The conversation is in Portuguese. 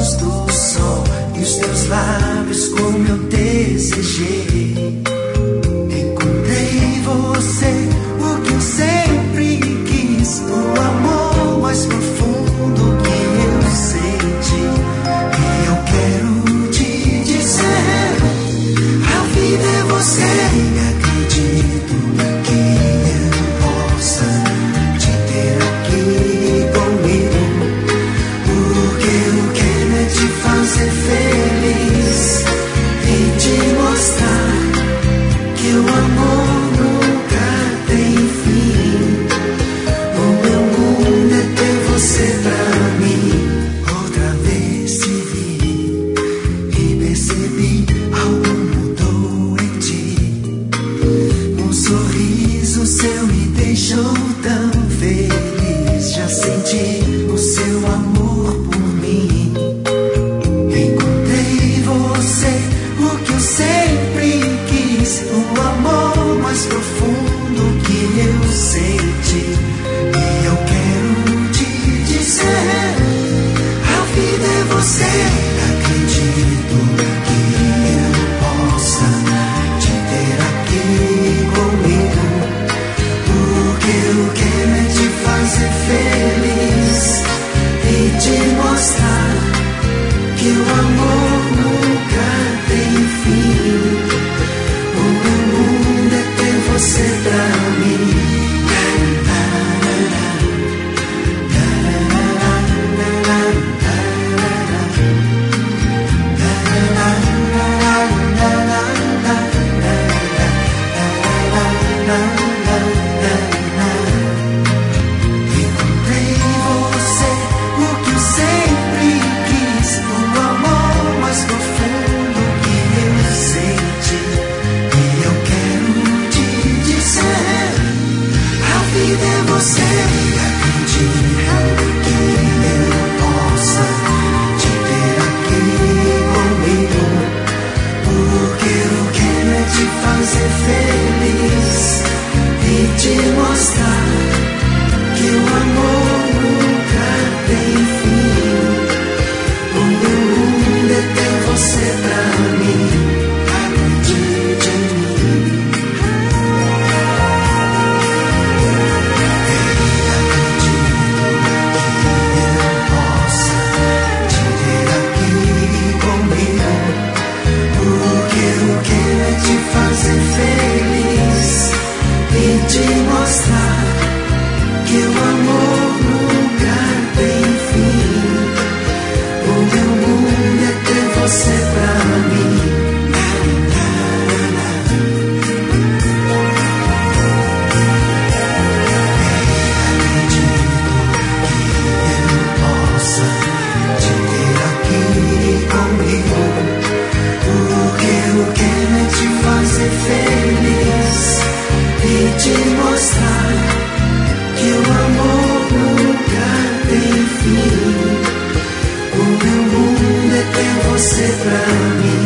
luz do sol e os teus lábios como eu desejei. Encontrei você, o que eu sempre quis, o amor mais profundo que eu senti. E eu quero te dizer, a vida é você. Acredito que eu possa te ter aqui comigo, porque eu quero é te fazer feliz e te mostrar que o amor nunca tem fim. O meu mundo é ter você pra mim. Outra vez te vi e percebi algo mudou em ti. Um sorriso seu me deixou tão feliz. Já senti o seu amor por mim. Encontrei você, o que eu sempre quis, o amor mais profundo que eu senti. E eu quero te dizer, a vida é você. Acredito que eu possa te ter aqui comigo, porque eu quero é te fazer feliz e te mostrar que o amor nunca tem fim. O meu mundo é ter você pra mim. Encontrei você, o que eu sempre quis, o amor mais profundo que eu senti. E eu quero te dizer, a vida é você. Acredito que eu possa te ter aqui comigo, porque eu quero é te fazer feliz e te mostrar que o amor nunca tem fim. O meu mundo é ter você pra mim. Acredite em mim. Acredito que eu possa te ter aqui comigo, porque eu quero é te fazer feliz e te mostrar que o amor nunca tem fim. O meu mundo é ter você pra mim. Acredito que eu possa te ter aqui comigo, porque eu quero é te fazer feliz e te mostrar que o amor nunca tem fim. O meu mundo é ter você pra mim.